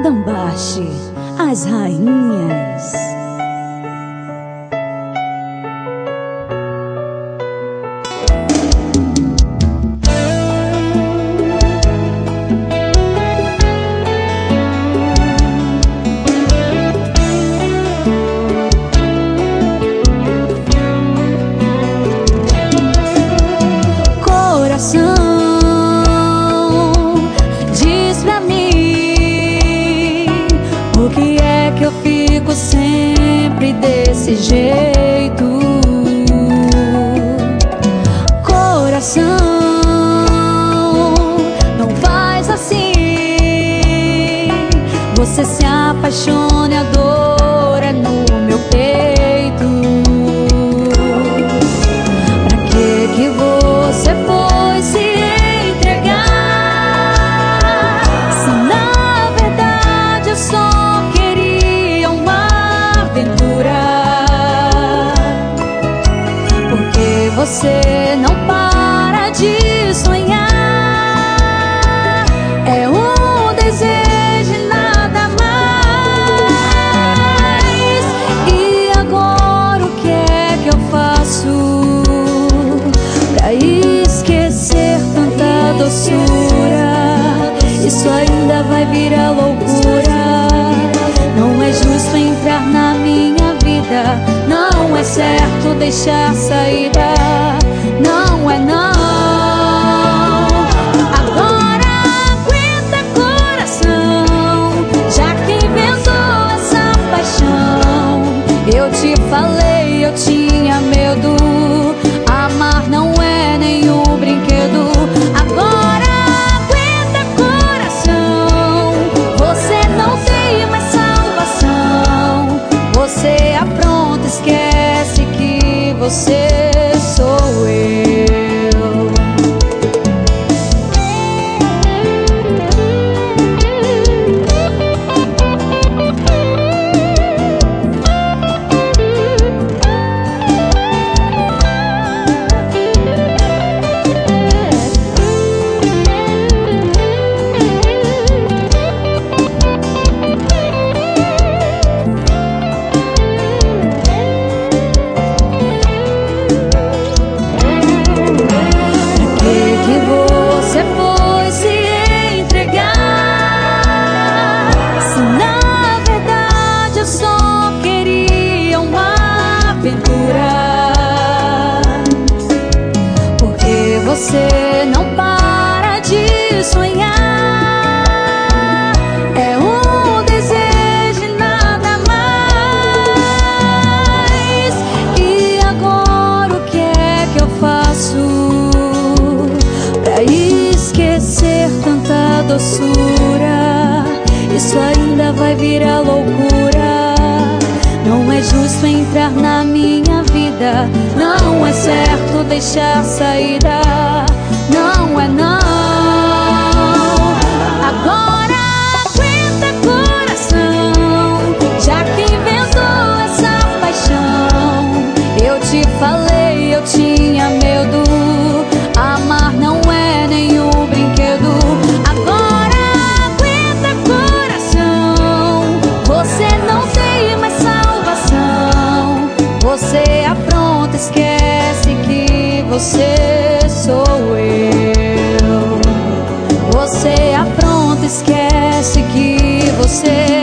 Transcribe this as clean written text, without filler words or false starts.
Dambache, as rainhas. Coração, diz pra mim, por que é que eu fico sempre desse jeito? Coração, não faz assim. Você se apaixona e a dor é no meu peito. Pra que você foi se entregar, se na verdade eu só queria uma aventura? Porque você não para de sonhar, é um desejo e nada mais. E agora o que é que eu faço pra esquecer tanta doçura? Isso ainda vai virar loucura. Não é justo entrar na minha vida, não é certo deixar saída, não é não. Agora aguenta, coração, já que inventou essa paixão. Eu te falei, eu tinha medo, amar não é nenhum brinquedo. Agora aguenta, coração, você não tem mais salvação. Você apronta, esquece que você sou eu. Você não para de sonhar, é um desejo e nada mais. E agora o que é que eu faço pra esquecer tanta doçura? Isso ainda vai virar loucura. Não é justo entrar na minha vida, não é certo deixar saída, não é não. Agora aguenta, coração, já que inventou essa paixão. Eu te falei, eu tinha medo, amar não é nenhum brinquedo. Agora aguenta, coração, você não tem mais salvação. Você apronta, esquece que você sou eu. Você apronta, esquece que você